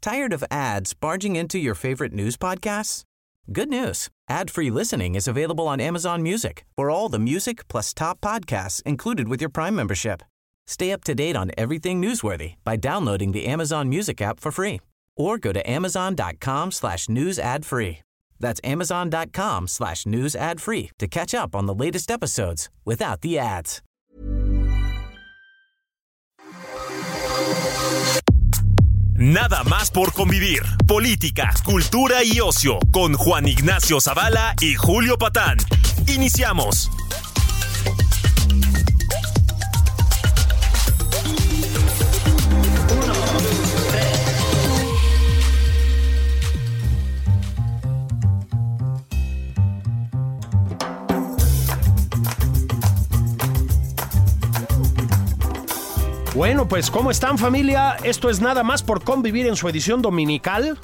Tired of ads barging into your favorite news podcasts? Good news. Ad-free listening is available on Amazon Music for all the music plus top podcasts included with your Prime membership. Stay up to date on everything newsworthy by downloading the Amazon Music app for free or go to amazon.com/news ad free. That's amazon.com/news ad free to catch up on the latest episodes without the ads. Nada más por convivir. Política, cultura y ocio con Juan Ignacio Zavala y Julio Patán. Iniciamos. Bueno, pues ¿cómo están, familia? Esto es Nada más por convivir en su edición dominical.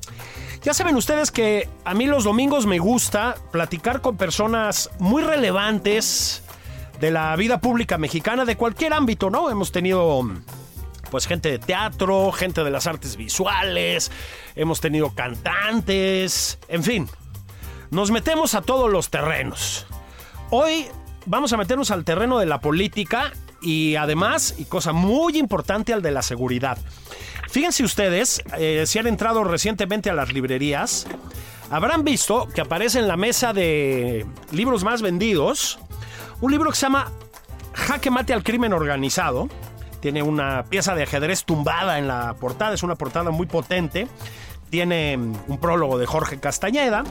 Ya saben ustedes que a mí los domingos me gusta platicar con personas muy relevantes de la vida pública mexicana, de cualquier ámbito, ¿no? Hemos tenido pues gente de teatro, gente de las artes visuales, hemos tenido cantantes, en fin, nos metemos a todos los terrenos. Hoy vamos a meternos al terreno de la política y además, y cosa muy importante, al de la seguridad. Fíjense ustedes, si han entrado recientemente a las librerías, habrán visto que aparece en la mesa de libros más vendidos un libro que se llama Jaque Mate al Crimen Organizado. Tiene una pieza de ajedrez tumbada en la portada, es una portada muy potente. Tiene un prólogo de Jorge Castañeda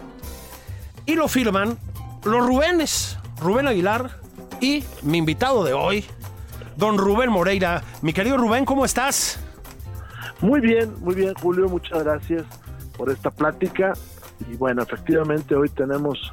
y lo firman los Rubénes, Rubén Aguilar y mi invitado de hoy, don Rubén Moreira. Mi querido Rubén, ¿cómo estás? Muy bien, Julio, muchas gracias por esta plática. Y bueno, efectivamente hoy tenemos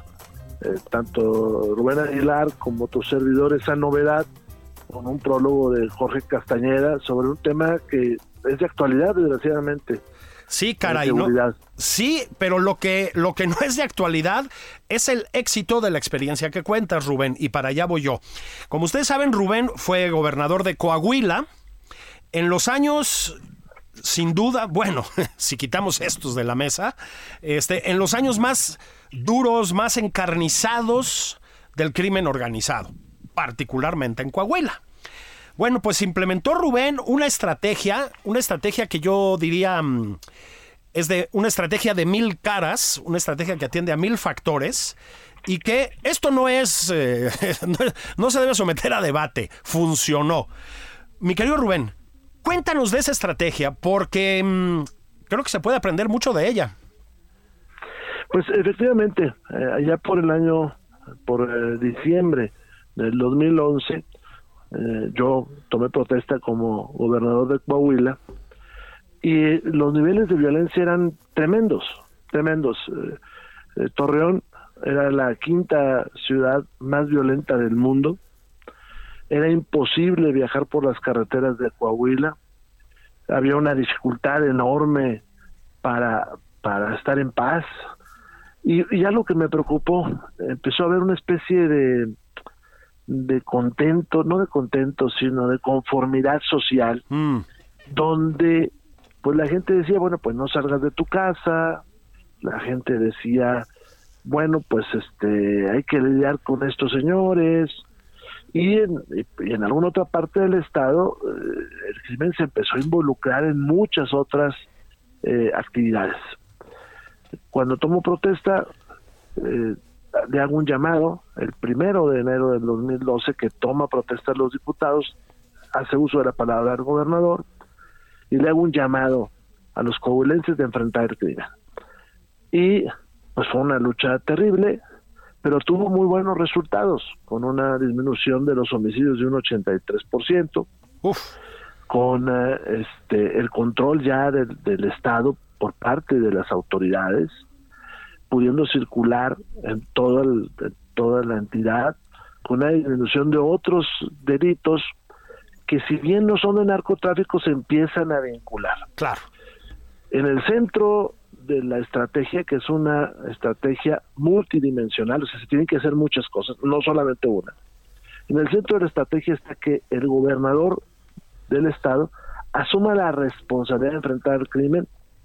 tanto Rubén Aguilar como tu servidor esa novedad con un prólogo de Jorge Castañeda sobre un tema que es de actualidad, desgraciadamente. Sí, caray, ¿no? Sí, pero lo que no es de actualidad es el éxito de la experiencia que cuentas, Rubén, y para allá voy yo. Como ustedes saben, Rubén fue gobernador de Coahuila en los años, sin duda, bueno, si quitamos estos de la mesa, en los años más duros, más encarnizados del crimen organizado, particularmente en Coahuila. Bueno, pues implementó Rubén una estrategia que yo diría es de una estrategia de 1000 caras, una estrategia que atiende a 1000 factores y que esto no es, no se debe someter a debate, funcionó. Mi querido Rubén, cuéntanos de esa estrategia porque creo que se puede aprender mucho de ella. Pues efectivamente, allá por diciembre del 2011, yo tomé protesta como gobernador de Coahuila y los niveles de violencia eran tremendos. Torreón era la quinta ciudad más violenta del mundo. Era imposible viajar por las carreteras de Coahuila. Había una dificultad enorme para estar en paz. Y ya lo que me preocupó, empezó a haber una especie de contento, no de contento, sino de conformidad social, donde pues la gente decía, bueno, pues no salgas de tu casa, la gente decía, bueno, pues hay que lidiar con estos señores, y en alguna otra parte del estado el crimen se empezó a involucrar en muchas otras actividades. Cuando tomo protesta, le hago un llamado el 1 de enero del 2012 que toma protesta a los diputados, hace uso de la palabra del gobernador y le hago un llamado a los coahuilenses de enfrentar el crimen. Y pues fue una lucha terrible, pero tuvo muy buenos resultados, con una disminución de los homicidios de un 83%, con el control ya del Estado por parte de las autoridades, pudiendo circular en toda la entidad, con una disminución de otros delitos que, si bien no son de narcotráfico, se empiezan a vincular. Claro. En el centro de la estrategia, que es una estrategia multidimensional, o sea, se tienen que hacer muchas cosas, no solamente una. En el centro de la estrategia está que el gobernador del estado asuma la responsabilidad de enfrentar el crimen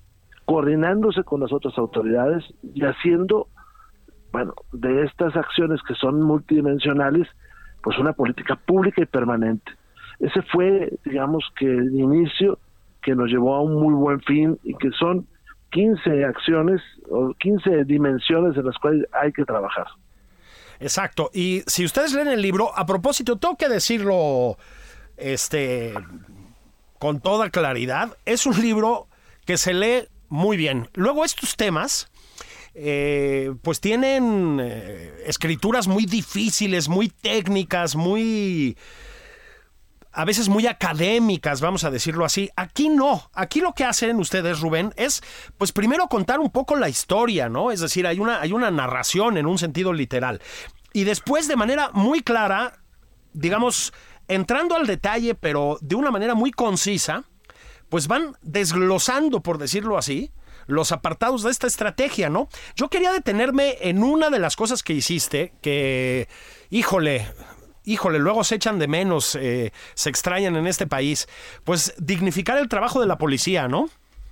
coordinándose con las otras autoridades y haciendo, bueno, de estas acciones que son multidimensionales, pues una política pública y permanente. Ese fue, digamos, que el inicio que nos llevó a un muy buen fin, y que son 15 acciones o 15 dimensiones en las cuales hay que trabajar. Exacto. Y si ustedes leen el libro, a propósito, tengo que decirlo con toda claridad, es un libro que se lee muy bien. Luego estos temas pues tienen escrituras muy difíciles, muy técnicas, a veces muy académicas, vamos a decirlo así. Aquí no. Aquí lo que hacen ustedes, Rubén, es pues primero contar un poco la historia, ¿no? Es decir, hay una narración en un sentido literal. Y después, de manera muy clara, digamos, entrando al detalle, pero de una manera muy concisa, pues van desglosando, por decirlo así, los apartados de esta estrategia, ¿no? Yo quería detenerme en una de las cosas que hiciste, que, híjole, luego se echan de menos, se extrañan en este país. Pues dignificar el trabajo de la policía, ¿no?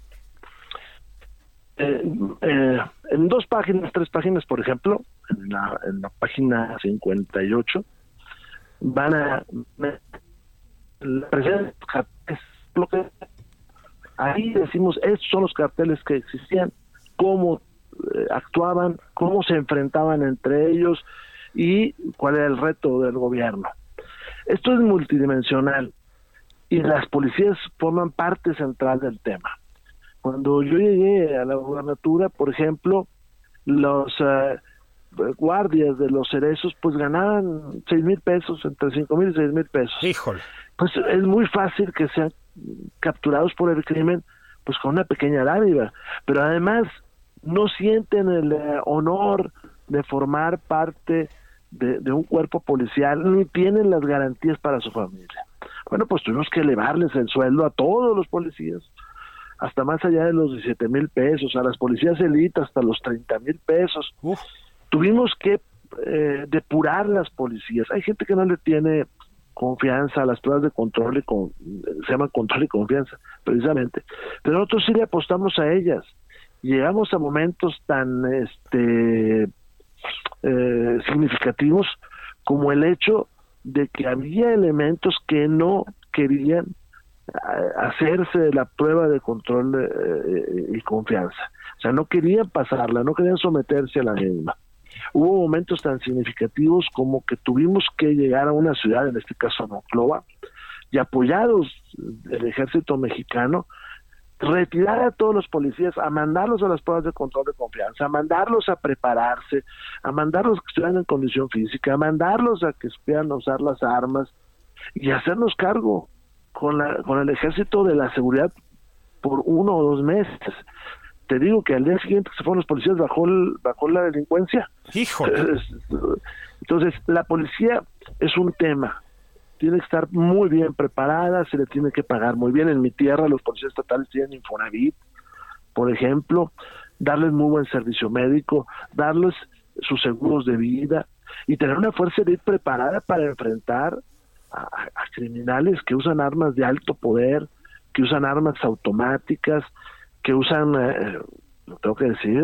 En 2 páginas, 3 páginas, por ejemplo, en la página 58, van a presentar lo que ahí decimos, estos son los carteles que existían, cómo actuaban, cómo se enfrentaban entre ellos y cuál era el reto del gobierno. Esto es multidimensional y las policías forman parte central del tema. Cuando yo llegué a la gubernatura, por ejemplo, los guardias de los cerezos pues ganaban 6,000 pesos, entre 5,000 y 6,000 pesos. Híjole. Pues es muy fácil que sean capturados por el crimen pues con una pequeña dádiva, pero además no sienten el honor de formar parte de un cuerpo policial, ni tienen las garantías para su familia. Bueno, pues tuvimos que elevarles el sueldo a todos los policías, hasta más allá de los 17,000 pesos, a las policías élite hasta los 30,000 pesos. Tuvimos que depurar las policías. Hay gente que no le tiene confianza a las pruebas de control se llaman control y confianza, precisamente. Pero nosotros sí le apostamos a ellas. Llegamos a momentos tan significativos como el hecho de que había elementos que no querían hacerse de la prueba de control y confianza. O sea, no querían pasarla, no querían someterse a la misma. Hubo momentos tan significativos como que tuvimos que llegar a una ciudad, en este caso Monclova, y apoyados del ejército mexicano, retirar a todos los policías, a mandarlos a las pruebas de control de confianza, a mandarlos a prepararse, a mandarlos a que estuvieran en condición física, a mandarlos a que supieran usar las armas y hacernos cargo con el ejército de la seguridad por 1 o 2 meses. Te digo que al día siguiente que se fueron los policías bajó la delincuencia. ¡Híjole! Entonces, la policía es un tema. Tiene que estar muy bien preparada, se le tiene que pagar muy bien. En mi tierra los policías estatales tienen Infonavit, por ejemplo, darles muy buen servicio médico, darles sus seguros de vida y tener una fuerza de ir preparada para enfrentar a criminales que usan armas de alto poder, que usan armas automáticas, que usan, tengo que decir,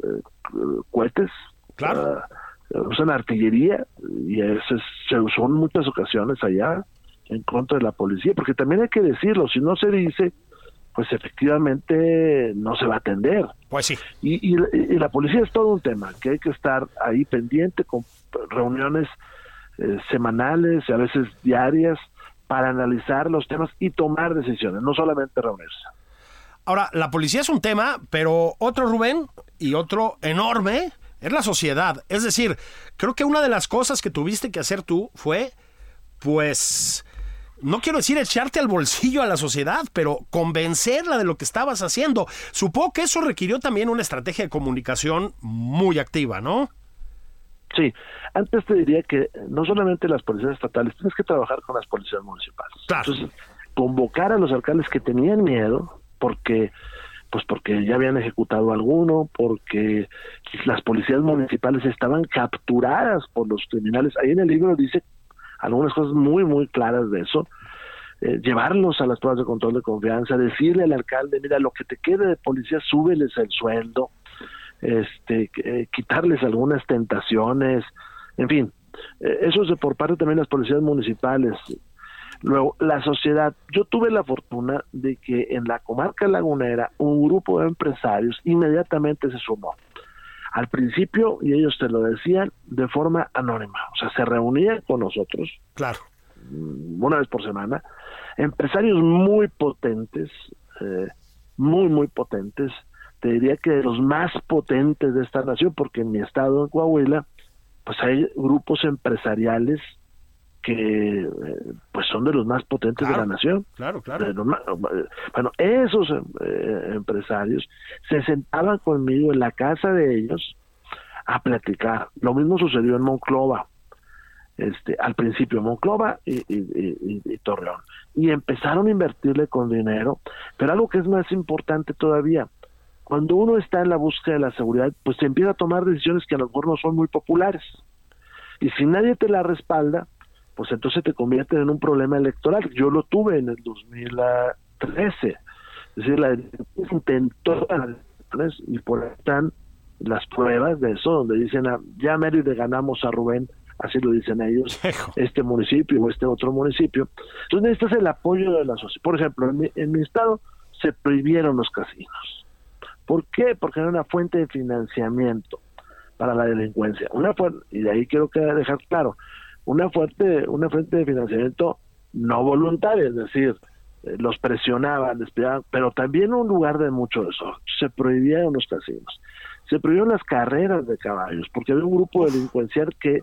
cohetes, claro. Usan artillería, y eso se usó en muchas ocasiones allá en contra de la policía, porque también hay que decirlo, si no se dice, pues efectivamente no se va a atender. Pues sí. Y la policía es todo un tema, que hay que estar ahí pendiente con reuniones semanales y a veces diarias para analizar los temas y tomar decisiones, no solamente reunirse. Ahora, la policía es un tema, pero otro, Rubén, y otro enorme, es la sociedad. Es decir, creo que una de las cosas que tuviste que hacer tú fue, pues, no quiero decir echarte al bolsillo a la sociedad, pero convencerla de lo que estabas haciendo. Supongo que eso requirió también una estrategia de comunicación muy activa, ¿no? Sí, antes te diría que no solamente las policías estatales, tienes que trabajar con las policías municipales. Claro. Entonces, convocar a los alcaldes que tenían miedo, porque ya habían ejecutado alguno, porque las policías municipales estaban capturadas por los criminales. Ahí en el libro dice algunas cosas muy, muy claras de eso. llevarlos a las pruebas de control de confianza, decirle al alcalde, mira, lo que te quede de policía, súbeles el sueldo, quitarles algunas tentaciones, en fin, eso es por parte también de las policías municipales. Luego, la sociedad, yo tuve la fortuna de que en la comarca lagunera un grupo de empresarios inmediatamente se sumó. Al principio, y ellos te lo decían, de forma anónima, o sea, se reunían con nosotros, claro, una vez por semana, empresarios muy potentes, muy potentes, te diría que de los más potentes de esta nación, porque en mi estado, en Coahuila, pues hay grupos empresariales que pues son de los más potentes de la nación. Claro. Bueno, esos empresarios se sentaban conmigo en la casa de ellos a platicar. Lo mismo sucedió en Monclova, al principio Monclova y Torreón, y empezaron a invertirle con dinero, pero algo que es más importante todavía, cuando uno está en la búsqueda de la seguridad, pues se empieza a tomar decisiones que a lo mejor no son muy populares, y si nadie te la respalda, pues entonces te convierten en un problema electoral. Yo lo tuve en el 2013, es decir, la intentó, y por ahí están las pruebas de eso, donde dicen, ya mero y le ganamos a Rubén, así lo dicen ellos, este municipio o este otro municipio. Entonces necesitas el apoyo de la sociedad. Por ejemplo, en mi estado se prohibieron los casinos. ¿Por qué? Porque era una fuente de financiamiento para la delincuencia. Y de ahí quiero dejar claro, una fuente de financiamiento no voluntaria, es decir, los presionaban, les pedían, pero también un lugar de mucho desorden. Se prohibieron los casinos, se prohibieron las carreras de caballos, porque había un grupo delincuencial que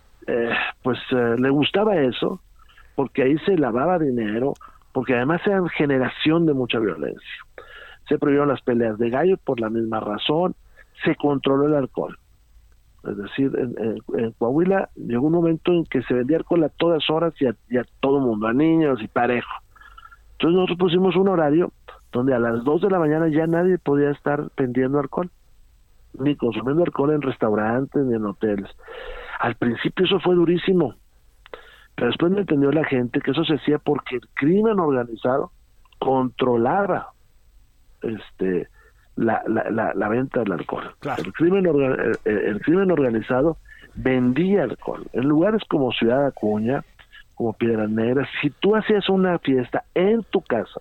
le gustaba eso, porque ahí se lavaba dinero, porque además eran generación de mucha violencia. Se prohibieron las peleas de gallo por la misma razón, se controló el alcohol. Es decir, en Coahuila llegó un momento en que se vendía alcohol a todas horas y a todo mundo, a niños y parejo. Entonces nosotros pusimos un horario donde a las 2 de la mañana ya nadie podía estar vendiendo alcohol, ni consumiendo alcohol en restaurantes ni en hoteles. Al principio eso fue durísimo, pero después me entendió la gente que eso se hacía porque el crimen organizado controlaba la venta del alcohol. Claro. El crimen organizado vendía alcohol en lugares como Ciudad Acuña, como Piedras Negras. Si tú hacías una fiesta en tu casa,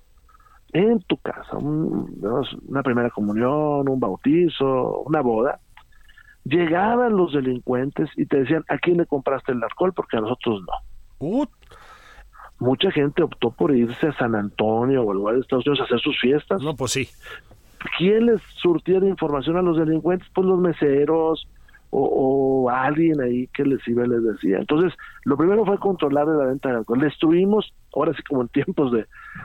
una primera comunión, un bautizo, una boda, llegaban los delincuentes y te decían, ¿a quién le compraste el alcohol? Porque a nosotros no. Mucha gente optó por irse a San Antonio o al lugar de Estados Unidos a hacer sus fiestas. No, pues sí. ¿Quién les surtía de información a los delincuentes? Pues los meseros o alguien ahí que les iba y les decía. Entonces, lo primero fue controlar la venta de alcohol. Destruimos, ahora sí como en tiempos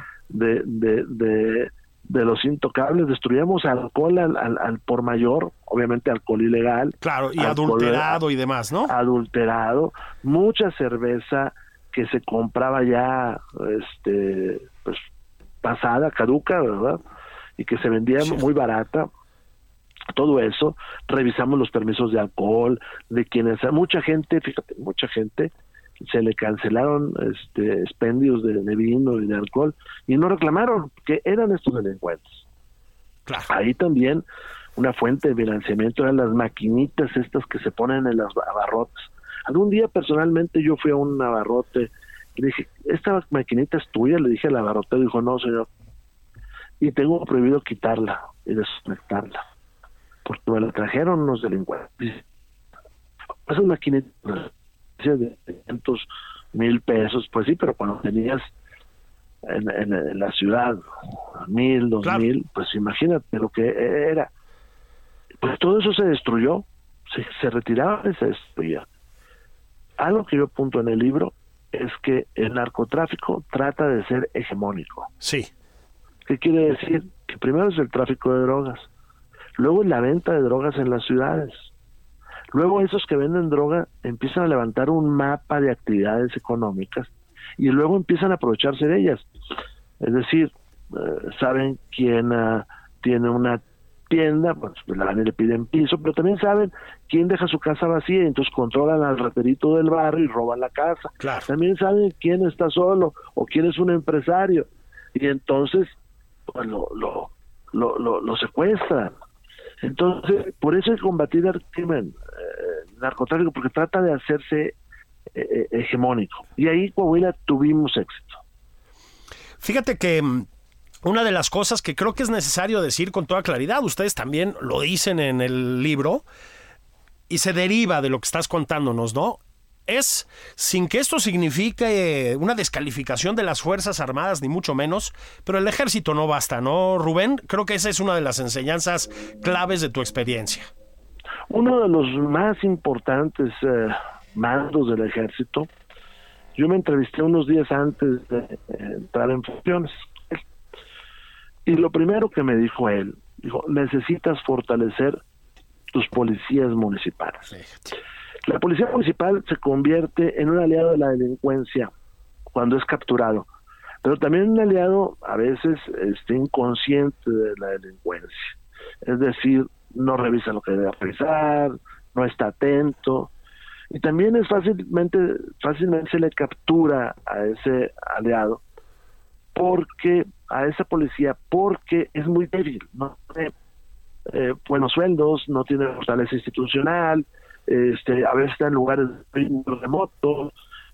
de los intocables, destruíamos alcohol al por mayor, obviamente alcohol ilegal. Claro, y adulterado y demás, ¿no? Adulterado, mucha cerveza que se compraba ya pues pasada, caduca, ¿verdad? Y que se vendía muy barata. Todo eso, revisamos los permisos de alcohol, de quienes, mucha gente se le cancelaron expendios de vino y de alcohol y no reclamaron, que eran estos delincuentes. Claro. Ahí también una fuente de financiamiento eran las maquinitas estas que se ponen en los abarrotes. Algún día personalmente yo fui a un abarrote y le dije, ¿esta maquinita es tuya? Le dije al abarrotero, dijo, no señor, y tengo prohibido quitarla y desconectarla porque me la trajeron unos delincuentes. Esas maquinitas de 500,000 pesos, pues sí, pero cuando tenías en la ciudad 1,000, 2,000, pues imagínate lo que era. Pues todo eso se destruyó, se retiraba y se destruía. Algo que yo apunto en el libro es que el narcotráfico trata de ser hegemónico. Sí. ¿Qué quiere decir? Que primero es el tráfico de drogas, luego es la venta de drogas en las ciudades, luego esos que venden droga empiezan a levantar un mapa de actividades económicas y luego empiezan a aprovecharse de ellas. Es decir, saben quién tiene una tienda, pues la van y le piden piso, pero también saben quién deja su casa vacía, y entonces controlan al raterito del barrio y roban la casa. Claro. También saben quién está solo o quién es un empresario, y entonces pues lo secuestran. Entonces, por eso hay que combatir el crimen narcotráfico, porque trata de hacerse hegemónico. Y ahí, Coahuila, tuvimos éxito. Fíjate que una de las cosas que creo que es necesario decir con toda claridad, ustedes también lo dicen en el libro, y se deriva de lo que estás contándonos, ¿no? Es, sin que esto signifique una descalificación de las Fuerzas Armadas, ni mucho menos, pero el ejército no basta, ¿no, Rubén? Creo que esa es una de las enseñanzas claves de tu experiencia. Uno de los más importantes mandos del ejército, yo me entrevisté unos días antes de entrar en funciones, y lo primero que me dijo él, dijo, necesitas fortalecer tus policías municipales. Sí. La policía municipal se convierte en un aliado de la delincuencia cuando es capturado, pero también un aliado a veces inconsciente de la delincuencia. Es decir, no revisa lo que debe revisar, no está atento, y también es fácilmente se le captura a ese aliado, porque a esa policía, porque es muy débil, no tiene buenos sueldos, no tiene fortaleza institucional, a veces está en lugares muy remotos.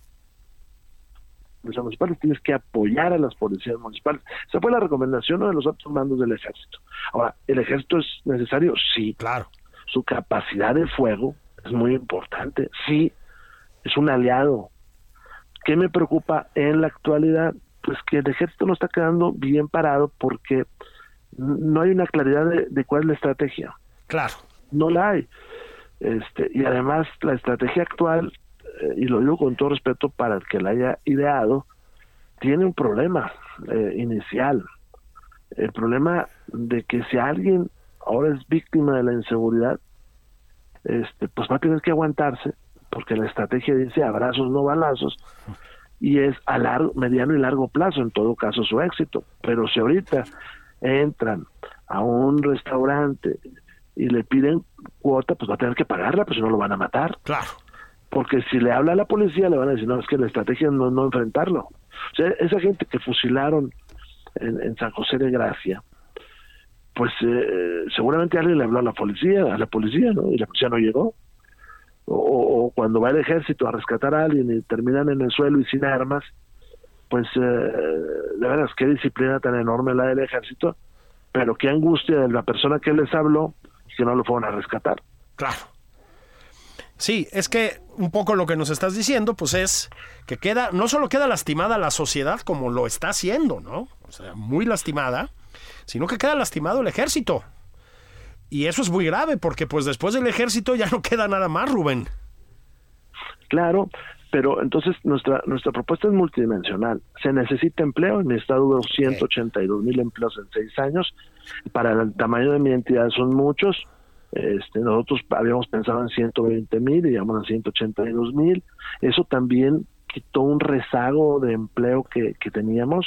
Los municipales tienes que apoyar a las policías municipales. Esa fue la recomendación de los altos mandos del ejército. Ahora, ¿el ejército es necesario? Sí. Claro. Su capacidad de fuego es muy importante. Sí, es un aliado. ¿Qué me preocupa en la actualidad? Pues que el ejército no está quedando bien parado porque no hay una claridad de cuál es la estrategia. Claro. No la hay. Y además la estrategia actual, y lo digo con todo respeto para el que la haya ideado, tiene un problema inicial. El problema de que si alguien ahora es víctima de la inseguridad, pues va a tener que aguantarse, porque la estrategia dice abrazos, no balazos, y es a mediano y largo plazo, en todo caso, su éxito. Pero si ahorita entran a un restaurante y le piden cuota, pues va a tener que pagarla, pues si no lo van a matar. Claro. Porque si le habla a la policía, le van a decir, no, es que la estrategia no enfrentarlo. O sea, esa gente que fusilaron en San José de Gracia, pues seguramente alguien le habló a la policía, ¿no? Y la policía no llegó. O cuando va el ejército a rescatar a alguien y terminan en el suelo y sin armas, pues de veras, qué disciplina tan enorme la del ejército, pero qué angustia de la persona que les habló que no lo fueron a rescatar. Claro. Sí, es que un poco lo que nos estás diciendo, pues es que no solo queda lastimada la sociedad como lo está haciendo, ¿no? O sea, muy lastimada, sino que queda lastimado el ejército. Y eso es muy grave, porque pues después del ejército ya no queda nada más, Rubén. Claro, pero entonces nuestra propuesta es multidimensional. Se necesita empleo, en mi estado hubo 182,000 empleos en 6 años, para el tamaño de mi entidad son muchos. Nosotros habíamos pensado en 120,000 y llegamos a 182,000. Eso también quitó un rezago de empleo que teníamos.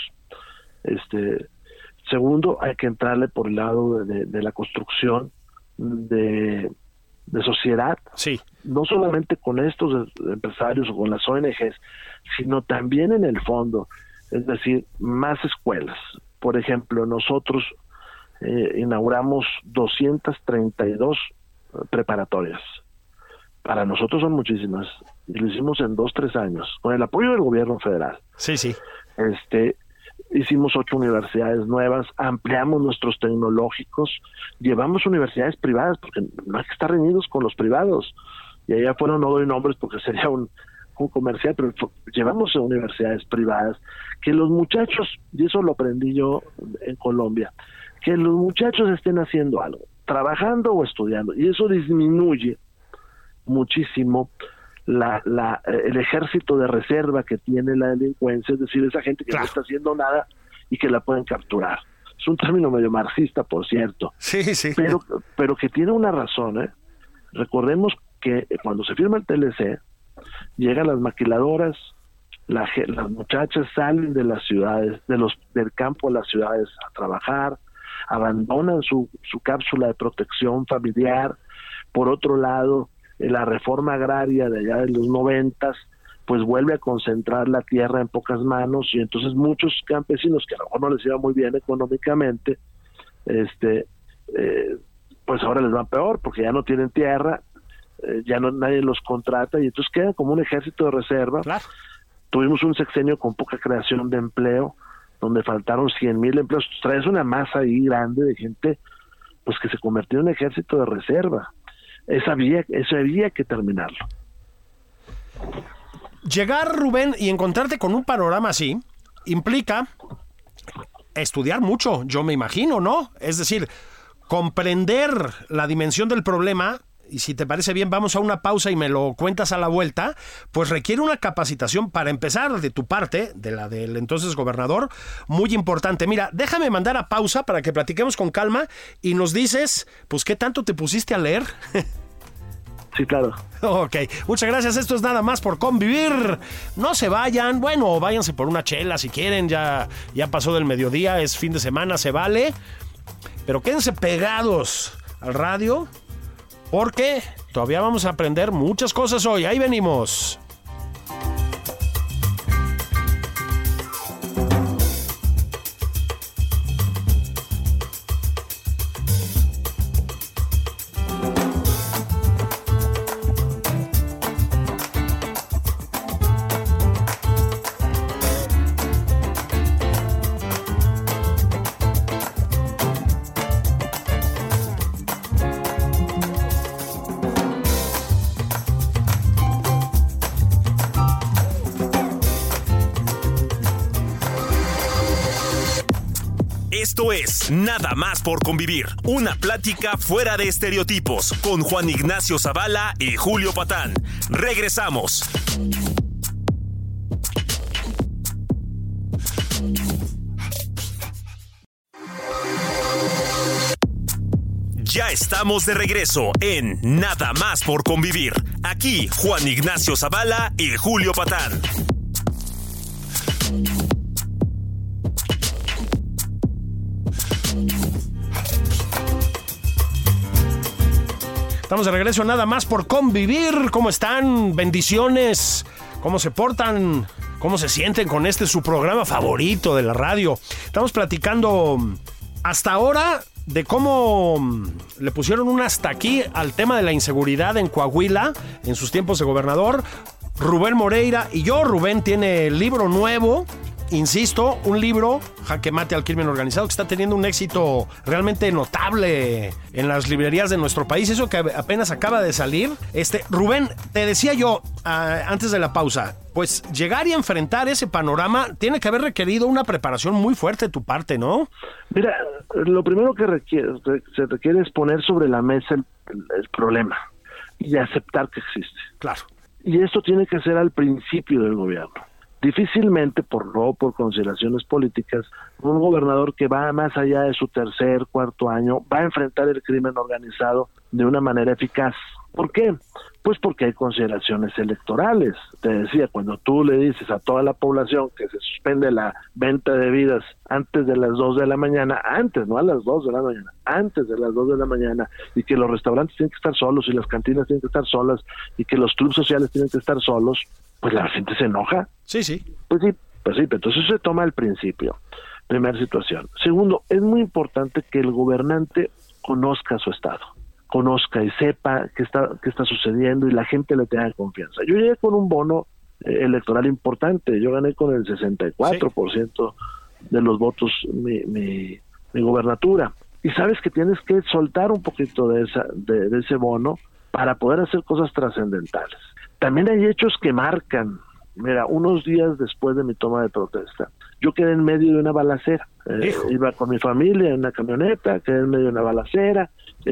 Segundo, hay que entrarle por el lado de la construcción de sociedad, sí, no solamente con estos empresarios o con las ONGs, sino también en el fondo, es decir, más escuelas. Por ejemplo, nosotros inauguramos 232 preparatorias. Para nosotros son muchísimas, y lo hicimos en 2-3 años, con el apoyo del gobierno federal. Sí, sí. Hicimos 8 universidades nuevas, ampliamos nuestros tecnológicos, llevamos universidades privadas, porque no hay que estar reñidos con los privados, y allá afuera no doy nombres porque sería un comercial, pero llevamos a universidades privadas, que los muchachos, y eso lo aprendí yo en Colombia, que los muchachos estén haciendo algo, trabajando o estudiando, y eso disminuye muchísimo el ejército de reserva que tiene la delincuencia, es decir, esa gente que claro, no está haciendo nada y que la pueden capturar. Es un término medio marxista, por cierto, sí, sí, pero que tiene una razón, Recordemos que cuando se firma el TLC, llegan las maquiladoras, las muchachas salen de las ciudades, del campo a las ciudades a trabajar, abandonan su cápsula de protección familiar. Por otro lado, la reforma agraria de allá de los 90s, pues vuelve a concentrar la tierra en pocas manos, y entonces muchos campesinos que a lo mejor no les iba muy bien económicamente, pues ahora les va peor porque ya no tienen tierra, ya no nadie los contrata, y entonces quedan como un ejército de reserva. Claro. Tuvimos un sexenio con poca creación de empleo, donde faltaron 100,000 empleos. Traes una masa ahí grande de gente pues que se convirtió en un ejército de reserva. Eso había que terminarlo. Llegar, Rubén, y encontrarte con un panorama así implica estudiar mucho, yo me imagino, ¿no? Es decir, comprender la dimensión del problema, y si te parece bien, vamos a una pausa y me lo cuentas a la vuelta, pues requiere una capacitación, para empezar, de tu parte, de la del entonces gobernador, muy importante. Mira, déjame mandar a pausa para que platiquemos con calma y nos dices, pues, ¿qué tanto te pusiste a leer? Sí, claro. Ok, muchas gracias. Esto es Nada Más por Convivir. No se vayan. Bueno, váyanse por una chela si quieren. Ya pasó del mediodía, es fin de semana, se vale. Pero quédense pegados al radio, porque todavía vamos a aprender muchas cosas hoy. Ahí venimos. Esto es Nada Más por Convivir, una plática fuera de estereotipos con Juan Ignacio Zavala y Julio Patán. Regresamos. Ya estamos de regreso en Nada Más por Convivir. Aquí Juan Ignacio Zavala y Julio Patán. Estamos de regreso, Nada Más por Convivir. ¿Cómo están? Bendiciones. ¿Cómo se portan? ¿Cómo se sienten con su programa favorito de la radio? Estamos platicando hasta ahora de cómo le pusieron un hasta aquí al tema de la inseguridad en Coahuila en sus tiempos de gobernador. Rubén Moreira y yo. Rubén tiene libro nuevo, insisto, un libro, Jaque Mate al Crimen Organizado, que está teniendo un éxito realmente notable en las librerías de nuestro país. Eso que apenas acaba de salir. Rubén, te decía yo antes de la pausa, pues llegar y enfrentar ese panorama tiene que haber requerido una preparación muy fuerte de tu parte, ¿no? Mira, lo primero que se requiere es poner sobre la mesa el problema y aceptar que existe. Claro. Y esto tiene que ser al principio del gobierno. Difícilmente, por consideraciones políticas, un gobernador que va más allá de su tercer, cuarto año va a enfrentar el crimen organizado de una manera eficaz. ¿Por qué? Pues porque hay consideraciones electorales. Te decía, cuando tú le dices a toda la población que se suspende la venta de bebidas antes de las 2 de la mañana, antes, no a las 2 de la mañana, antes de las 2 de la mañana, y que los restaurantes tienen que estar solos y las cantinas tienen que estar solas y que los clubes sociales tienen que estar solos, pues la gente se enoja. Sí. Pues sí, entonces se toma al principio. Primera situación. Segundo, es muy importante que el gobernante conozca su estado, conozca y sepa qué está sucediendo y la gente le tenga confianza. Yo llegué con un bono electoral importante, yo gané con el 64% de los votos mi gobernatura. Y sabes que tienes que soltar un poquito de ese bono para poder hacer cosas trascendentales. También hay hechos que marcan. Mira, unos días después de mi toma de protesta, yo quedé en medio de una balacera. Iba con mi familia en una camioneta, quedé en medio de una balacera.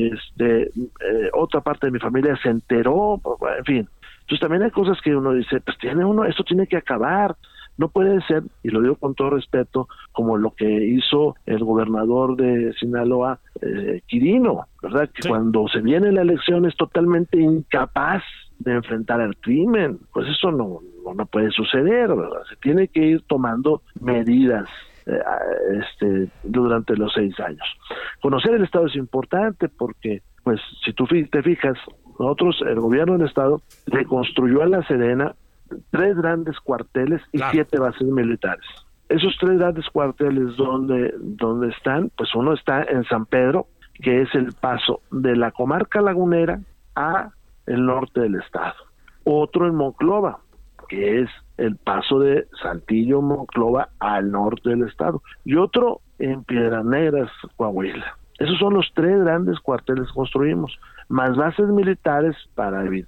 Otra parte de mi familia se enteró, en fin. Entonces también hay cosas que uno dice, pues esto tiene que acabar. No puede ser, y lo digo con todo respeto, como lo que hizo el gobernador de Sinaloa, Quirino, ¿verdad? Que cuando se viene la elección es totalmente incapaz de enfrentar al crimen. Pues eso no puede suceder, ¿verdad? Se tiene que ir tomando medidas durante los 6 años. Conocer el Estado es importante porque, pues, si tú te fijas, el gobierno del Estado le construyó a la Sedena 3 grandes cuarteles y 7 bases militares. Esos 3 grandes cuarteles, ¿dónde están? Pues uno está en San Pedro, que es el paso de la comarca lagunera a el norte del estado. Otro en Monclova, que es el paso de Saltillo, Monclova al norte del estado. Y otro en Piedras Negras, Coahuila. Esos son los 3 grandes cuarteles que construimos, más bases militares para evitar.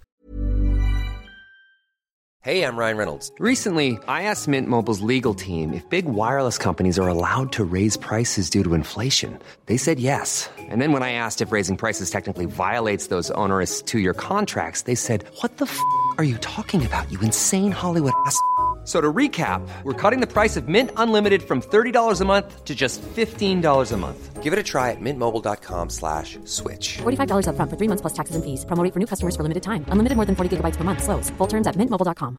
Hey, I'm Ryan Reynolds. Recently, I asked Mint Mobile's legal team if big wireless companies are allowed to raise prices due to inflation. They said yes. And then when I asked if raising prices technically violates those onerous 2-year contracts, they said, "What the f*** are you talking about, you insane Hollywood ass?" So to recap, we're cutting the price of Mint Unlimited from $30 a month to just $15 a month. Give it a try at mintmobile.com/switch. $45 up front for 3 months plus taxes and fees. Promo rate for new customers for limited time. Unlimited more than 40 gigabytes per month. Slows full terms at mintmobile.com.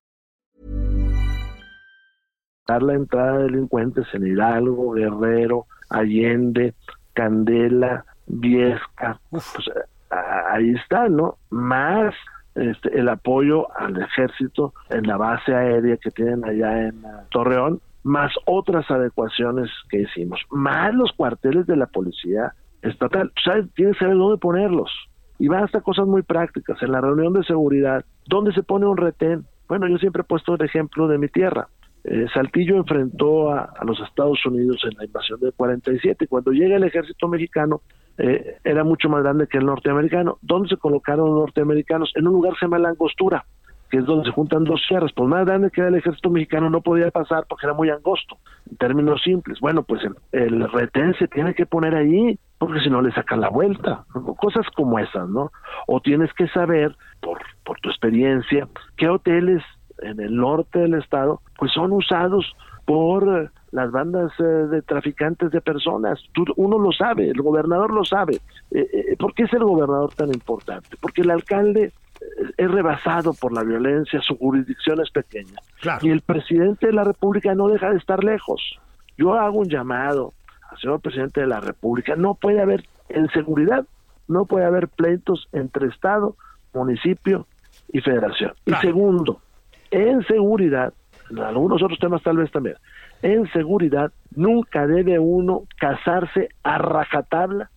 La entrada de delincuentes en Hidalgo, Guerrero, Allende, Candela, Viesca, pues, ahí está, ¿no? Más el apoyo al ejército en la base aérea que tienen allá en Torreón, más otras adecuaciones que hicimos, más los cuarteles de la policía estatal. ¿Sabes? Tienes que saber dónde ponerlos. Y van hasta cosas muy prácticas. En la reunión de seguridad, ¿dónde se pone un retén? Bueno, yo siempre he puesto el ejemplo de mi tierra. Saltillo enfrentó a los Estados Unidos en la invasión del 47, y cuando llega el ejército mexicano, era mucho más grande que el norteamericano. ¿Dónde se colocaron los norteamericanos? En un lugar que se llama La Angostura, que es donde se juntan 2 sierras. Por más grande que era el ejército mexicano, no podía pasar porque era muy angosto, en términos simples. Bueno, pues el retén se tiene que poner ahí, porque si no le sacan la vuelta. Cosas como esas, ¿no? O tienes que saber, por tu experiencia, qué hoteles en el norte del estado pues son usados por las bandas de traficantes de personas. Uno lo sabe, el gobernador lo sabe. ¿Por qué es el gobernador tan importante? Porque el alcalde es rebasado por la violencia, su jurisdicción es pequeña. Claro. Y el presidente de la República no deja de estar lejos. Yo hago un llamado al señor presidente de la República. No puede haber, en seguridad, no puede haber pleitos entre Estado, municipio y federación. Claro. Y segundo, en seguridad, en algunos otros temas tal vez también, en seguridad nunca debe uno casarse a rajatabla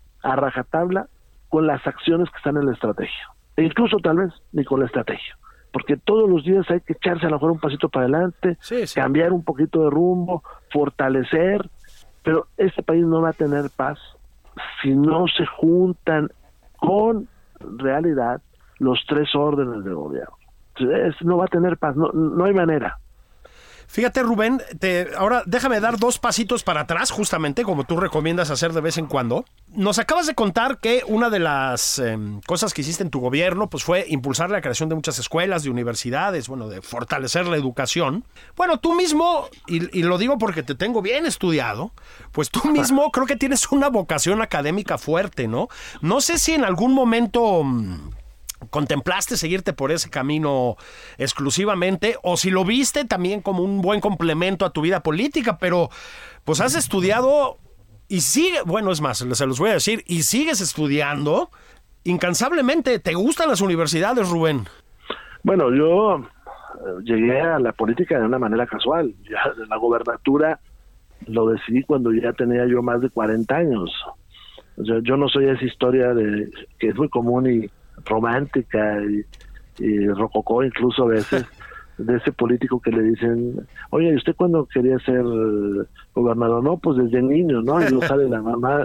con las acciones que están en la estrategia, e incluso tal vez ni con la estrategia, porque todos los días hay que echarse a lo mejor un pasito para adelante, sí. Cambiar un poquito de rumbo, fortalecer, pero este país no va a tener paz si no se juntan con realidad los 3 órdenes de gobierno. No va a tener paz, no hay manera. Fíjate, Rubén, ahora déjame dar 2 pasitos para atrás, justamente como tú recomiendas hacer de vez en cuando. Nos acabas de contar que una de las cosas que hiciste en tu gobierno pues fue impulsar la creación de muchas escuelas, de universidades, bueno, de fortalecer la educación. Bueno, tú mismo, y lo digo porque te tengo bien estudiado, pues tú mismo creo que tienes una vocación académica fuerte, ¿no? No sé si en algún momento ¿contemplaste seguirte por ese camino exclusivamente o si lo viste también como un buen complemento a tu vida política? Pero pues has estudiado y es más, se los voy a decir, y sigues estudiando incansablemente. ¿Te gustan las universidades, Rubén? Bueno, yo llegué a la política de una manera casual. Ya la gobernatura lo decidí cuando ya tenía yo más de 40 años. O sea, yo no soy esa historia que es muy común y romántica y rococó incluso a veces, de ese político que le dicen, oye, ¿y usted cuándo quería ser gobernador? No, pues desde niño, ¿no? Y luego sale la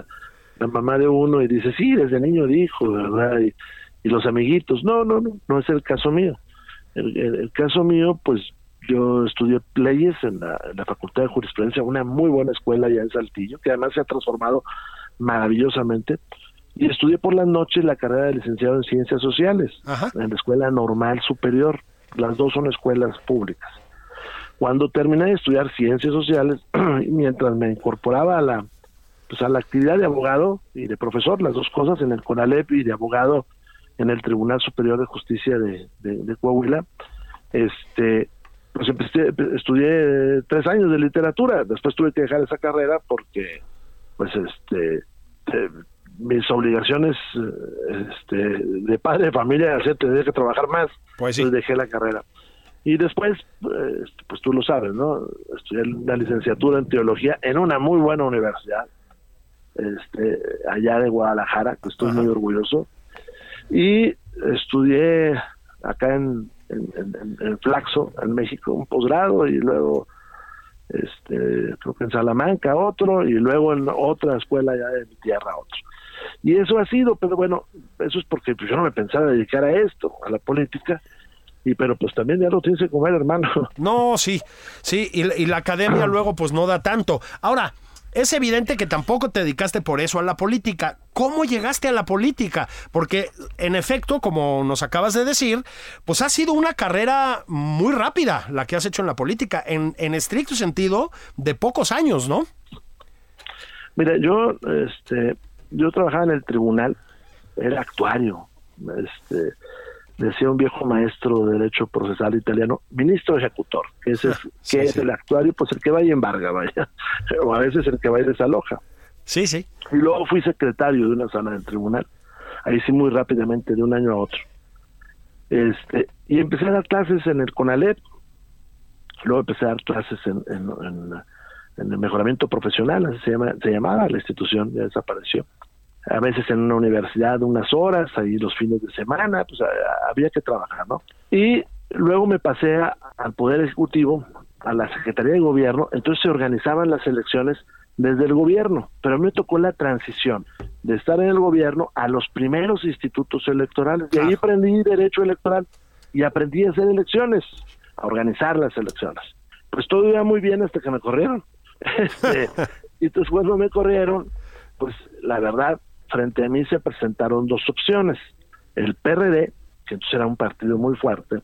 mamá de uno y dice, sí, desde niño dijo, ¿verdad? Y los amiguitos, no es el caso mío. El caso mío, pues yo estudié leyes en la Facultad de Jurisprudencia, una muy buena escuela allá en Saltillo, que además se ha transformado maravillosamente. Y estudié por las noches la carrera de licenciado en Ciencias Sociales. Ajá. En la Escuela Normal Superior. Las 2 son escuelas públicas. Cuando terminé de estudiar Ciencias Sociales, mientras me incorporaba a la actividad de abogado y de profesor, las 2 cosas, en el CONALEP y de abogado en el Tribunal Superior de Justicia de Coahuila, pues estudié 3 años de literatura. Después tuve que dejar esa carrera porque pues mis obligaciones de padre de familia tenía que trabajar más. Pues sí. Entonces dejé la carrera. Y después, pues tú lo sabes, ¿no? Estudié la licenciatura en teología en una muy buena universidad, allá de Guadalajara, que estoy muy orgulloso. Y estudié acá en Flaxo, en México, un posgrado, y luego creo que en Salamanca otro, y luego en otra escuela ya de mi tierra otro. Y eso ha sido, pero bueno, eso es porque pues, yo no me pensaba dedicar a esto, a la política, pero pues también ya lo tienes que comer, hermano. No, sí, y la academia luego pues no da tanto. Ahora, es evidente que tampoco te dedicaste por eso a la política. ¿Cómo llegaste a la política? Porque, en efecto, como nos acabas de decir, pues ha sido una carrera muy rápida la que has hecho en la política, en estricto sentido, de pocos años, ¿no? Mira, yo trabajaba en el tribunal, era actuario, decía un viejo maestro de derecho procesal italiano, ministro ejecutor, que es el actuario, pues el que va y embarga, vaya, o a veces el que va y desaloja. Sí. Y luego fui secretario de una sala del tribunal, ahí sí muy rápidamente, de un año a otro. Y empecé a dar clases en el CONALEP, luego empecé a dar clases en el mejoramiento profesional, así se llamaba la institución, ya desapareció. A veces en una universidad unas horas, ahí los fines de semana, pues había que trabajar, ¿no? Y luego me pasé al Poder Ejecutivo, a la Secretaría de Gobierno, entonces se organizaban las elecciones desde el gobierno, pero a mí me tocó la transición de estar en el gobierno a los primeros institutos electorales, y ahí aprendí derecho electoral y aprendí a hacer elecciones, a organizar las elecciones. Pues todo iba muy bien hasta que me corrieron. Y entonces cuando me corrieron, pues la verdad, frente a mí se presentaron 2 opciones: el PRD, que entonces era un partido muy fuerte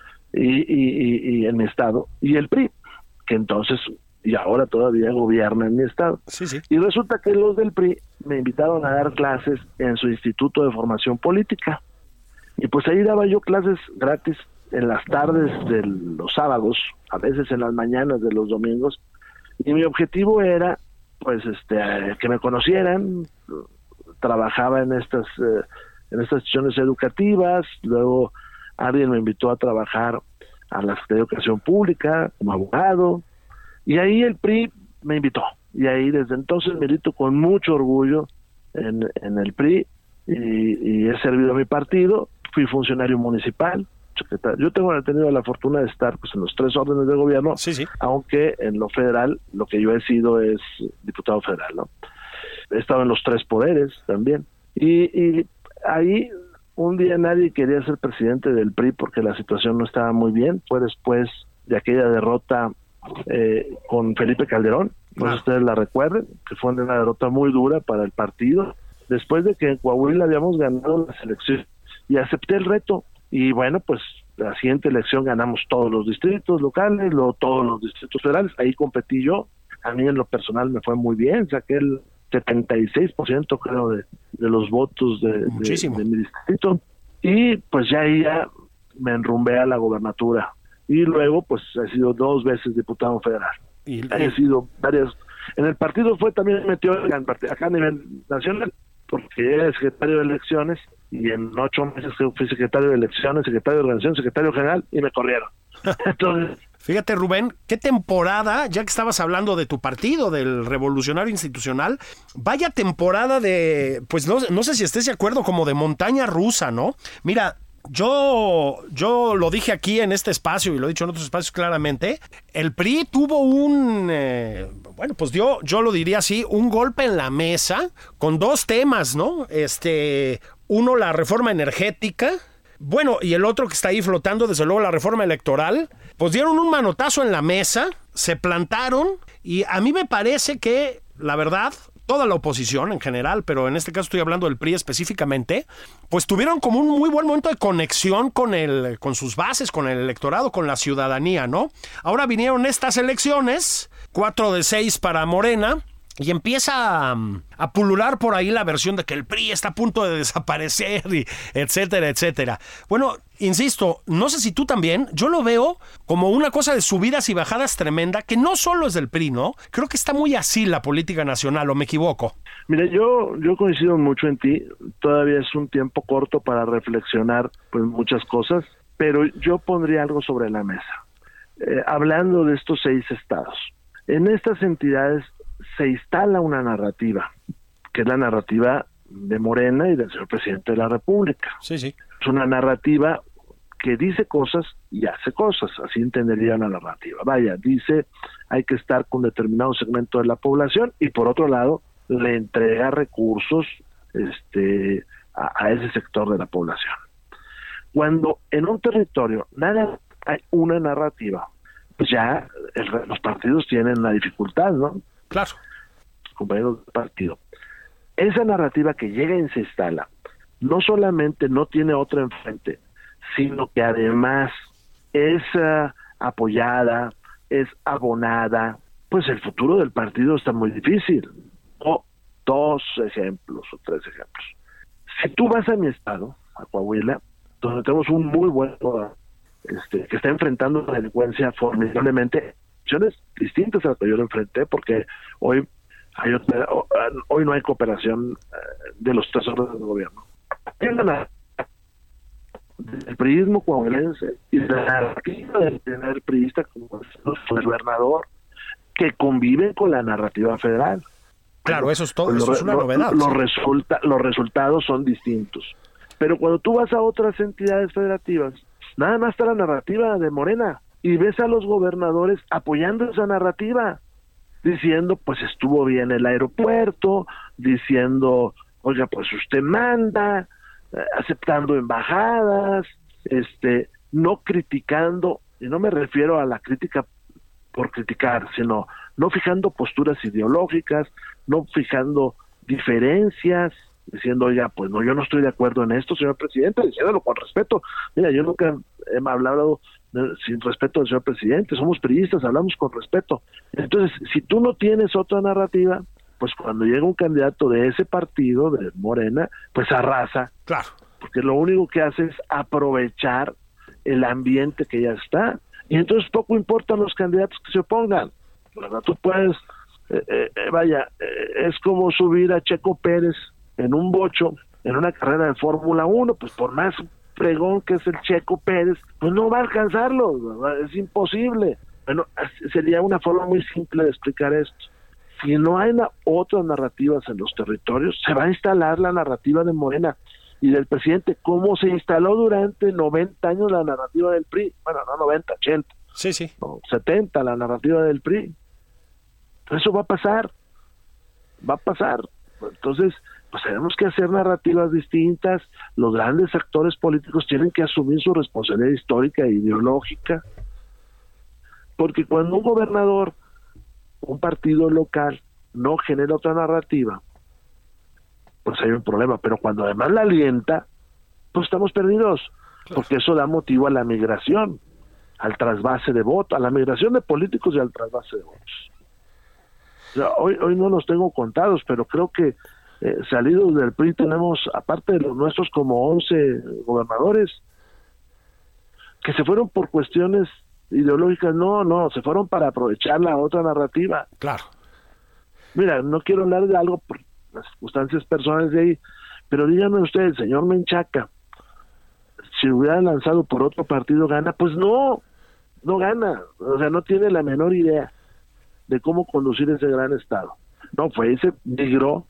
y en mi estado, y el PRI, que entonces y ahora todavía gobierna en mi estado. Sí. Y resulta que los del PRI me invitaron a dar clases en su Instituto de Formación Política, y pues ahí daba yo clases gratis en las tardes de los sábados, a veces en las mañanas de los domingos, y mi objetivo era pues que me conocieran. Trabajaba en estas instituciones educativas, luego alguien me invitó a trabajar a la Secretaría de Educación Pública como abogado, y ahí el PRI me invitó, y ahí desde entonces milito con mucho orgullo en el PRI, y he servido a mi partido. Fui funcionario municipal, secretario. Yo tengo tenido la fortuna de estar pues en los 3 órdenes de gobierno, aunque en lo federal lo que yo he sido es diputado federal, ¿no? He estado en los 3 poderes también, y ahí un día nadie quería ser presidente del PRI porque la situación no estaba muy bien. Fue después de aquella derrota con Felipe Calderón, no sé si ustedes la recuerden, que fue una derrota muy dura para el partido, después de que en Coahuila habíamos ganado las elecciones, y acepté el reto, y bueno, pues la siguiente elección ganamos todos los distritos locales, luego todos los distritos federales, ahí competí yo. A mí en lo personal me fue muy bien, saqué el 76% creo de los votos de mi distrito, y pues ya me enrumbé a la gobernatura, y luego pues he sido 2 veces diputado federal, he sido varias, en el partido fue también metió acá a nivel nacional, porque era secretario de elecciones, y en 8 meses fui secretario de elecciones, secretario de organización, secretario general, y me corrieron. Entonces, fíjate, Rubén, qué temporada, ya que estabas hablando de tu partido, del Revolucionario Institucional, vaya temporada de, pues no sé si estés de acuerdo, como de montaña rusa, ¿no? Mira, yo lo dije aquí en este espacio y lo he dicho en otros espacios claramente, el PRI tuvo pues yo lo diría así, un golpe en la mesa con 2 temas, ¿no? Uno, la reforma energética, bueno, y el otro que está ahí flotando, desde luego, la reforma electoral. Pues dieron un manotazo en la mesa, se plantaron, y a mí me parece que, la verdad, toda la oposición en general, pero en este caso estoy hablando del PRI específicamente, pues tuvieron como un muy buen momento de conexión con sus bases, con el electorado, con la ciudadanía, ¿no? Ahora vinieron estas elecciones, 4 de 6 para Morena, Y empieza a pulular por ahí la versión de que el PRI está a punto de desaparecer, y etcétera, etcétera. Bueno, insisto, no sé si tú también, yo lo veo como una cosa de subidas y bajadas tremenda, que no solo es del PRI, ¿no? Creo que está muy así la política nacional, ¿o me equivoco? Mira, yo coincido mucho en ti. Todavía es un tiempo corto para reflexionar pues muchas cosas, pero yo pondría algo sobre la mesa. Hablando de estos 6 estados, en estas entidades se instala una narrativa, que es la narrativa de Morena y del señor presidente de la República. Sí. Es una narrativa que dice cosas y hace cosas, así entendería la narrativa. Vaya, dice hay que estar con determinado segmento de la población y por otro lado le entrega recursos a ese sector de la población. Cuando en un territorio nada hay una narrativa, pues ya los partidos tienen la dificultad, ¿no? Claro. Compañeros de partido. Esa narrativa que llega y se instala, no solamente no tiene otra enfrente, sino que además es apoyada, es abonada, pues el futuro del partido está muy difícil. 2 ejemplos o 3 ejemplos. Si tú vas a mi estado, a Coahuila, donde tenemos un muy buen que está enfrentando la delincuencia formidablemente, acciones distintas a las que yo lo enfrenté, porque hoy no hay cooperación de los 3 órdenes del gobierno. El priismo coahuilense y la narrativa del primer priista como el gobernador, que conviven con la narrativa federal. Claro, eso es todo, eso es una novedad. Los resultados son distintos. Pero cuando tú vas a otras entidades federativas, nada más está la narrativa de Morena, y ves a los gobernadores apoyando esa narrativa, diciendo, pues estuvo bien el aeropuerto, diciendo, oiga, pues usted manda, aceptando embajadas, no criticando, y no me refiero a la crítica por criticar, sino no fijando posturas ideológicas, no fijando diferencias, diciendo, oiga, pues no, yo no estoy de acuerdo en esto, señor presidente, diciéndolo con respeto. Mira, yo nunca he hablado sin respeto al señor presidente, somos priistas, hablamos con respeto. Entonces, si tú no tienes otra narrativa, pues cuando llega un candidato de ese partido, de Morena, pues arrasa. Claro. Porque lo único que hace es aprovechar el ambiente que ya está. Y entonces poco importan los candidatos que se opongan. ¿Verdad? Tú puedes, es como subir a Checo Pérez en un bocho, en una carrera de Fórmula 1, pues por más fregón que es el Checo Pérez, pues no va a alcanzarlo, ¿verdad? Es imposible. Bueno, sería una forma muy simple de explicar esto. Si no hay otras narrativas en los territorios, se va a instalar la narrativa de Morena y del presidente, como se instaló durante 90 años la narrativa del PRI. Bueno, no 90, 80. Sí. No, 70 la narrativa del PRI. Eso va a pasar. Entonces, pues tenemos que hacer narrativas distintas. Los grandes actores políticos tienen que asumir su responsabilidad histórica e ideológica. Porque cuando un gobernador, un partido local, no genera otra narrativa, pues hay un problema. Pero cuando además la alienta, pues estamos perdidos. Claro. Porque eso da motivo a la migración, al trasvase de votos, a la migración de políticos y al trasvase de votos. O sea, hoy no los tengo contados, pero creo que salidos del PRI tenemos, aparte de los nuestros, como 11 gobernadores que se fueron por cuestiones ideológicas. No, se fueron para aprovechar la otra narrativa. Claro. Mira, no quiero hablar de algo por las circunstancias personales de ahí, pero díganme ustedes, señor Menchaca, si hubiera lanzado por otro partido, ¿gana? Pues no gana, o sea, no tiene la menor idea de cómo conducir ese gran estado. No, migró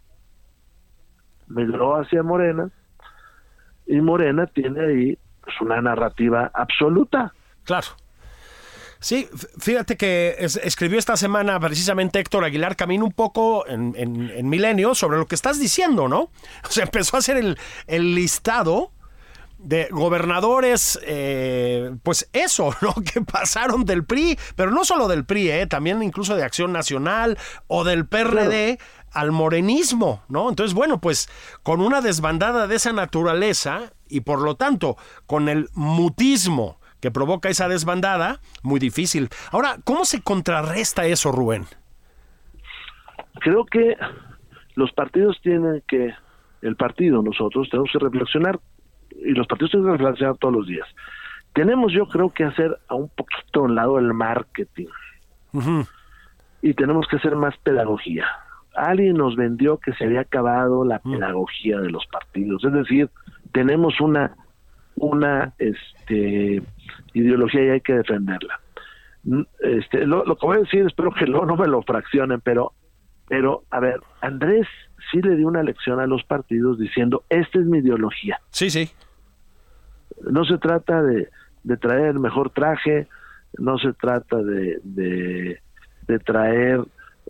hacia Morena, y Morena tiene ahí pues una narrativa absoluta. Claro. Sí, fíjate que escribió esta semana precisamente Héctor Aguilar Camín un poco en Milenio sobre lo que estás diciendo, ¿no? O sea, empezó a hacer el listado de gobernadores, pues eso, ¿no? Que pasaron del PRI, pero no solo del PRI, también incluso de Acción Nacional o del PRD, claro, al morenismo, ¿no? Entonces, bueno, pues con una desbandada de esa naturaleza y por lo tanto con el mutismo que provoca esa desbandada, muy difícil. Ahora, ¿cómo se contrarresta eso, Rubén? creo que los partidos nosotros tenemos que reflexionar, y los partidos tienen que reflexionar todos los días. Tenemos, yo creo, que hacer a un poquito a un lado el marketing. Uh-huh. Y tenemos que hacer más pedagogía. Alguien nos vendió que se había acabado la pedagogía de los partidos. Es decir, tenemos una ideología y hay que defenderla. Lo que voy a decir, espero que no me lo fraccionen, pero a ver, Andrés sí le dio una lección a los partidos diciendo, esta es mi ideología. Sí. No se trata de traer el mejor traje, no se trata de traer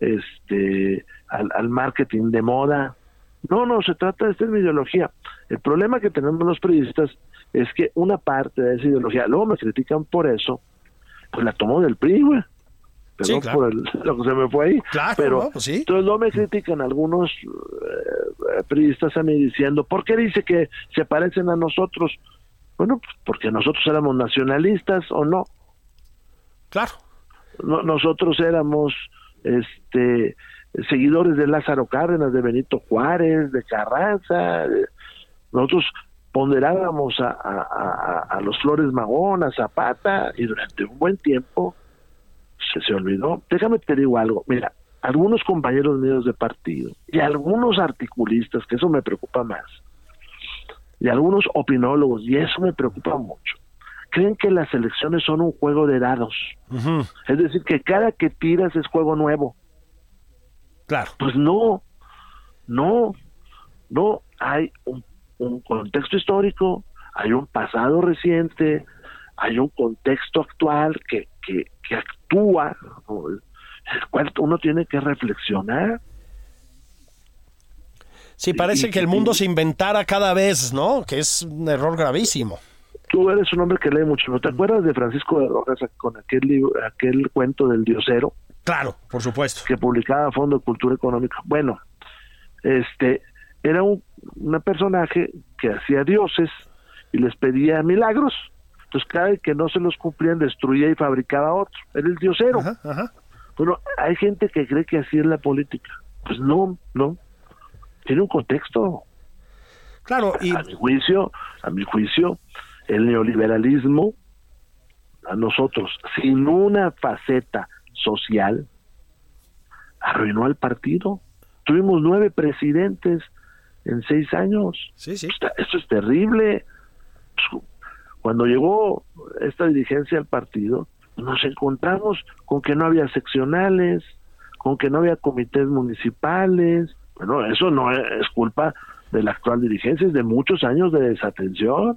al marketing de moda. No, se trata de esta es mi ideología. El problema que tenemos los periodistas es que una parte de esa ideología, luego me critican por eso, pues la tomó del PRI, güey. Perdón, sí, claro, por lo que se me fue ahí. Claro, pero no, pues sí. Entonces no me critican algunos periodistas a mí diciendo, ¿por qué dice que se parecen a nosotros? Bueno, pues porque nosotros éramos nacionalistas o no. Claro. Nosotros éramos seguidores de Lázaro Cárdenas, de Benito Juárez, de Carranza. Nosotros ponderábamos a los Flores Magón, a Zapata, y durante un buen tiempo se olvidó. Déjame te digo algo, mira, algunos compañeros míos de partido y algunos articulistas, que eso me preocupa más, y algunos opinólogos, y eso me preocupa mucho, creen que las elecciones son un juego de dados. Uh-huh. Es decir, que cada que tiras es juego nuevo. Claro. Pues no, hay un contexto histórico, hay un pasado reciente, hay un contexto actual que actúa, el cual uno tiene que reflexionar. Sí, parece que el mundo se inventara cada vez, ¿no? Que es un error gravísimo. Tú eres un hombre que lee mucho, ¿no te acuerdas de Francisco de Rojas con aquel libro, aquel cuento del diosero? Claro, por supuesto. Que publicaba Fondo de Cultura Económica. Bueno, era un personaje que hacía dioses y les pedía milagros. Entonces cada vez que no se los cumplían destruía y fabricaba otro. Era el diosero. Ajá. Bueno, hay gente que cree que así es la política. Pues no. Tiene un contexto. Claro, y a mi juicio, el neoliberalismo, a nosotros, sin una faceta social, arruinó al partido. Tuvimos 9 presidentes en 6 años. Sí. Esto es terrible. Cuando llegó esta dirigencia al partido, nos encontramos con que no había seccionales, con que no había comités municipales. Bueno, eso no es culpa de la actual dirigencia, es de muchos años de desatención.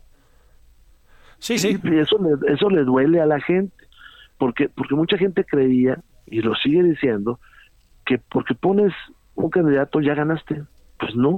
Sí. Y eso le duele a la gente, porque mucha gente creía, y lo sigue diciendo, que porque pones un candidato ya ganaste. Pues no,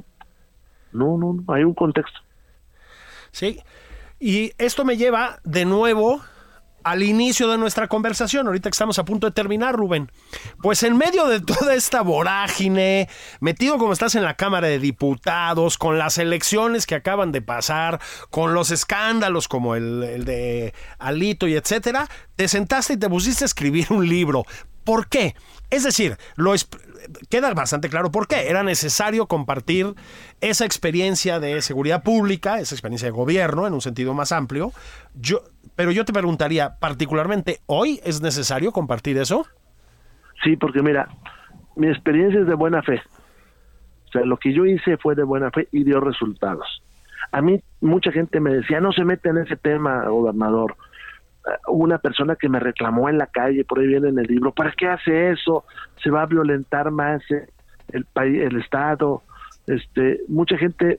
hay un contexto. Sí, y esto me lleva de nuevo al inicio de nuestra conversación, ahorita que estamos a punto de terminar, Rubén. Pues en medio de toda esta vorágine, metido como estás en la Cámara de Diputados, con las elecciones que acaban de pasar, con los escándalos como el de Alito y etcétera, te sentaste y te pusiste a escribir un libro. ¿Por qué? Es decir, queda bastante claro por qué. Era necesario compartir esa experiencia de seguridad pública, esa experiencia de gobierno en un sentido más amplio. Pero yo te preguntaría, particularmente, ¿hoy es necesario compartir eso? Sí, porque mira, mi experiencia es de buena fe. O sea, lo que yo hice fue de buena fe y dio resultados. A mí mucha gente me decía, no se mete en ese tema, gobernador. Hubo una persona que me reclamó en la calle, por ahí viene en el libro, ¿para qué hace eso? Se va a violentar más el país, el Estado. Mucha gente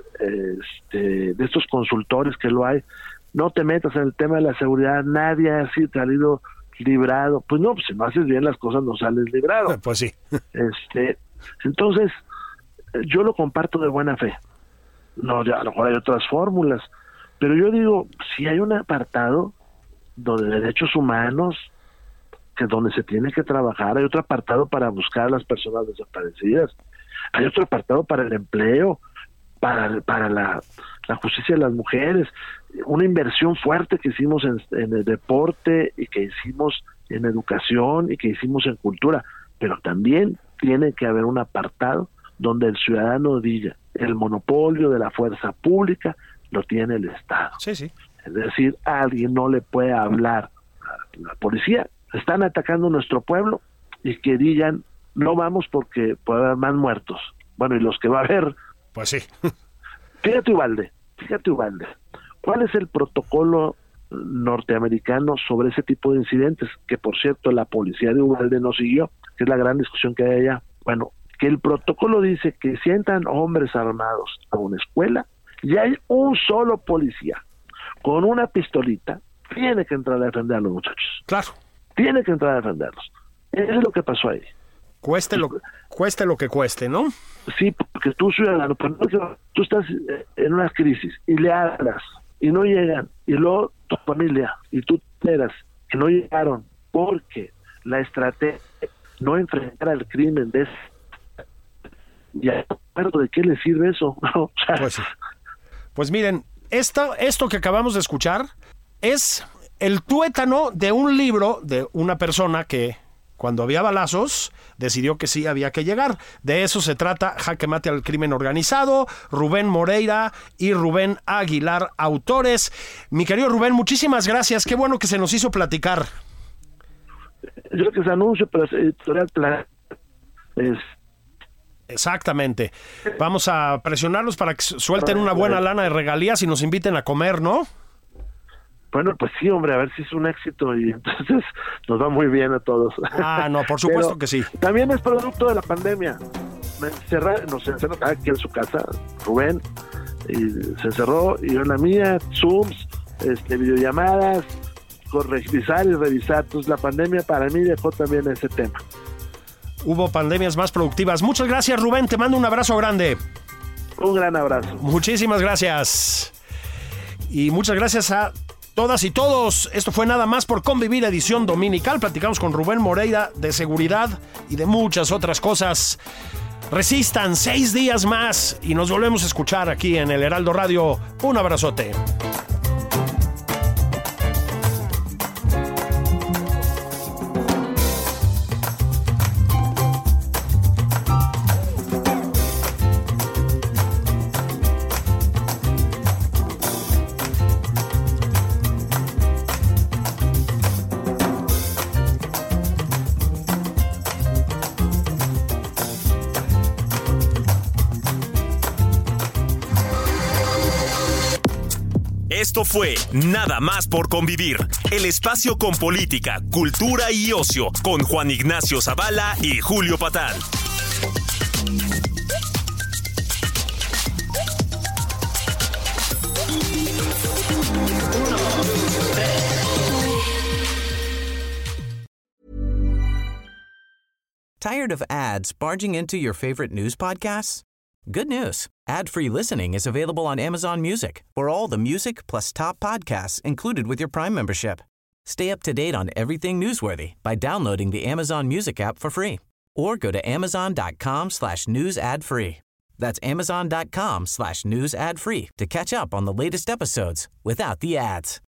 de estos consultores que lo hay, no te metas en el tema de la seguridad, nadie ha salido librado. Pues no, pues si no haces bien las cosas no sales librado. Pues sí. Entonces, yo lo comparto de buena fe. No, ya a lo mejor hay otras fórmulas, pero yo digo, si hay un apartado de derechos humanos, que es donde se tiene que trabajar, hay otro apartado para buscar a las personas desaparecidas, hay otro apartado para el empleo, para la justicia de las mujeres, una inversión fuerte que hicimos en el deporte y que hicimos en educación y que hicimos en cultura, pero también tiene que haber un apartado donde el ciudadano diga, el monopolio de la fuerza pública lo tiene el Estado. Sí, sí. Es decir, alguien no le puede hablar a la policía, están atacando nuestro pueblo, y que digan, no vamos porque puede haber más muertos. Bueno, y los que va a haber... Pues sí. Fíjate, Ubalde, ¿cuál es el protocolo norteamericano sobre ese tipo de incidentes? Que, por cierto, la policía de Ubalde no siguió, que es la gran discusión que hay allá. Bueno, que el protocolo dice que si entran hombres armados a una escuela y hay un solo policía con una pistolita, tiene que entrar a defender a los muchachos. Claro. Tiene que entrar a defenderlos. Eso es lo que pasó ahí. Cueste lo que cueste, ¿no? Sí, porque tú, ciudadano, tú estás en una crisis y le hablas y no llegan, y luego tu familia y tú esperas que no llegaron porque la estrategia no enfrentar al crimen de ya, ¿de qué le sirve eso? O sea, pues sí. Pues miren, esto que acabamos de escuchar es el tuétano de un libro de una persona que, cuando había balazos, decidió que sí había que llegar. De eso se trata Jaque Mate al Crimen Organizado, Rubén Moreira y Rubén Aguilar, autores. Mi querido Rubén, muchísimas gracias. Qué bueno que se nos hizo platicar. Yo creo que se anuncio, pero es editorial Plan. Exactamente. Vamos a presionarlos para que suelten una buena lana de regalías y nos inviten a comer, ¿no? Bueno, pues sí, hombre, a ver si es un éxito y entonces nos va muy bien a todos. Ah, no, por supuesto que sí. También es producto de la pandemia. Nos encerró aquí en su casa, Rubén, y se encerró, y yo en la mía, Zooms, videollamadas, revisar y revisar. Entonces la pandemia para mí dejó también ese tema. Hubo pandemias más productivas. Muchas gracias, Rubén, te mando un abrazo grande. Un gran abrazo. Muchísimas gracias. Y muchas gracias a todas y todos. Esto fue Nada Más por Convivir, edición dominical. Platicamos con Rubén Moreira de seguridad y de muchas otras cosas. Resistan 6 días más y nos volvemos a escuchar aquí en el Heraldo Radio. Un abrazote. Esto fue Nada Más por Convivir, el espacio con política, cultura y ocio, con Juan Ignacio Zavala y Julio Patán. Tired of ads barging into your favorite news podcasts? Good news. Ad-free listening is available on Amazon Music for all the music plus top podcasts included with your Prime membership. Stay up to date on everything newsworthy by downloading the Amazon Music app for free or go to amazon.com/news ad free. That's amazon.com/news ad free to catch up on the latest episodes without the ads.